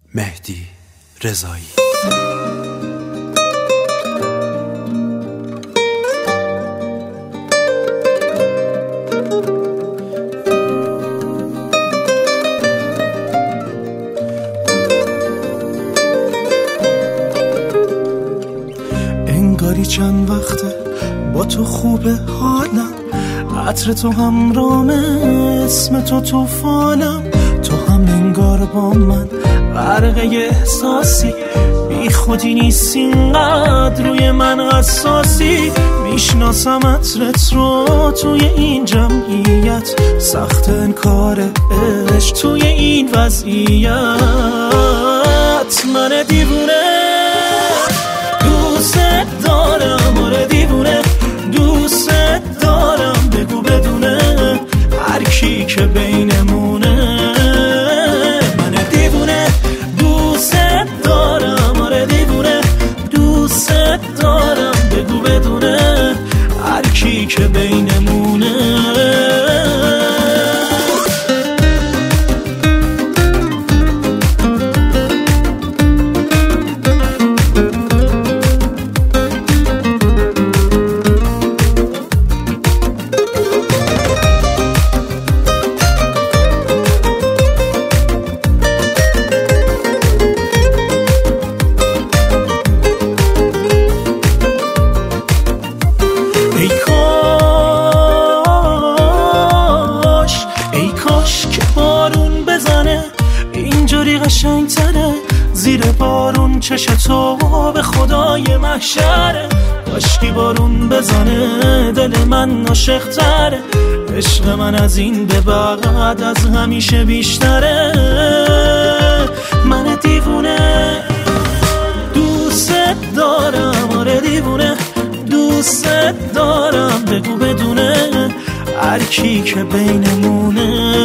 مهدی رضایی. انگاری چند وقته با تو خوبه حالم، عطر تو همرامه، اسم تو توفانم، تو هم انگار با من غرقه احساسی، بی خودی نیست اینقدر روی من حساسی، میشناسم عطرت رو توی این جمعیت، سخت انکار عشق توی این وضعیت، من دیوونه دوست دارم، آره دیوونه دوست دارم، بگو بدونه هر کی که بینمونه، من دیوونه دوست دارم، آره دیوونه دوست دارم، بگو بدونه هر کی که بینمونه. ای کاش که بارون بزنه اینجوری قشنگتره، زیر بارون چش تو به خدای محشره، کاشکی بارون بزنه دل من عاشق تره، عشق من از این به بعد از همیشه بیشتره، من دیوونه دوست دارم، آره دیوونه دوست دارم، بگو بدونه هر کی که بینمونه،